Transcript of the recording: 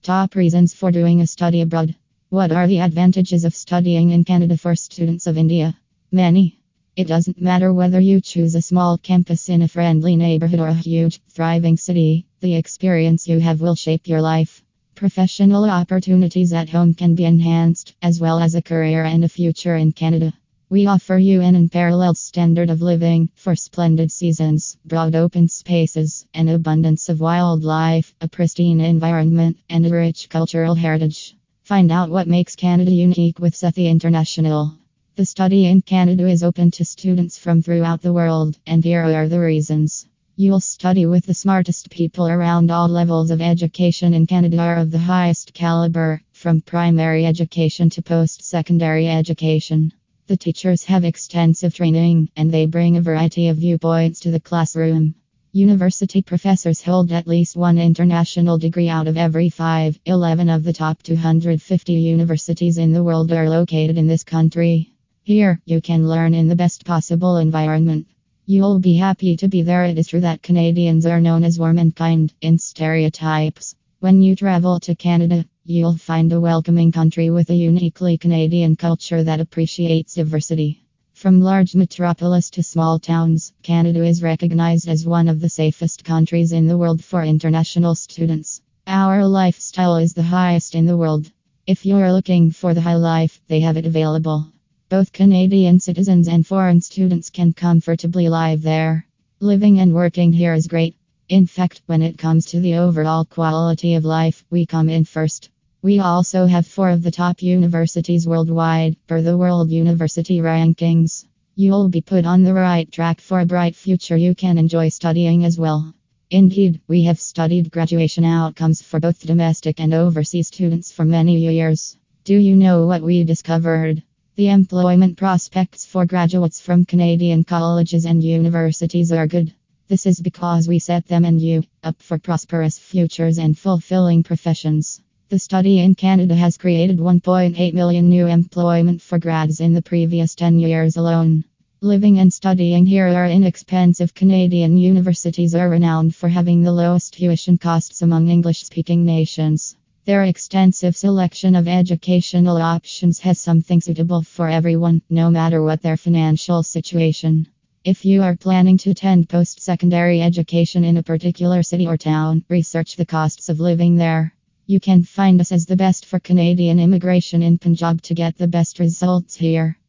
Top reasons for doing a study abroad. What are the advantages of studying in Canada for students of India? Many. It doesn't matter whether you choose a small campus in a friendly neighborhood or a huge, thriving city, the experience you have will shape your life. Professional opportunities at home can be enhanced, as well as a career and a future in Canada. We offer you an unparalleled standard of living, for splendid seasons, broad open spaces, an abundance of wildlife, a pristine environment, and a rich cultural heritage. Find out what makes Canada unique with Sethi International. The study in Canada is open to students from throughout the world, and here are the reasons. You'll study with the smartest people around. All levels of education in Canada are of the highest caliber, from primary education to post-secondary education. The teachers have extensive training, and they bring a variety of viewpoints to the classroom. University professors hold at least one international degree out of every 5. 11 of the top 250 universities in the world are located in this country. Here, you can learn in the best possible environment. You'll be happy to be there. It is true that Canadians are known as warm and kind, in stereotypes. When you travel to Canada, you'll find a welcoming country with a uniquely Canadian culture that appreciates diversity. From large metropolis to small towns, Canada is recognized as one of the safest countries in the world for international students. Our lifestyle is the highest in the world. If you're looking for the high life, they have it available. Both Canadian citizens and foreign students can comfortably live there. Living and working here is great. In fact, when it comes to the overall quality of life, we come in first. We also have 4 of the top universities worldwide, per the World University Rankings. You'll be put on the right track for a bright future. You can enjoy studying as well. Indeed, we have studied graduation outcomes for both domestic and overseas students for many years. Do you know what we discovered? The employment prospects for graduates from Canadian colleges and universities are good. This is because we set them and you up for prosperous futures and fulfilling professions. The study in Canada has created 1.8 million new employment for grads in the previous 10 years alone. Living and studying here are inexpensive. Canadian universities are renowned for having the lowest tuition costs among English-speaking nations. Their extensive selection of educational options has something suitable for everyone, no matter what their financial situation. If you are planning to attend post-secondary education in a particular city or town, research the costs of living there. You can find us as the best for Canadian immigration in Punjab to get the best results here.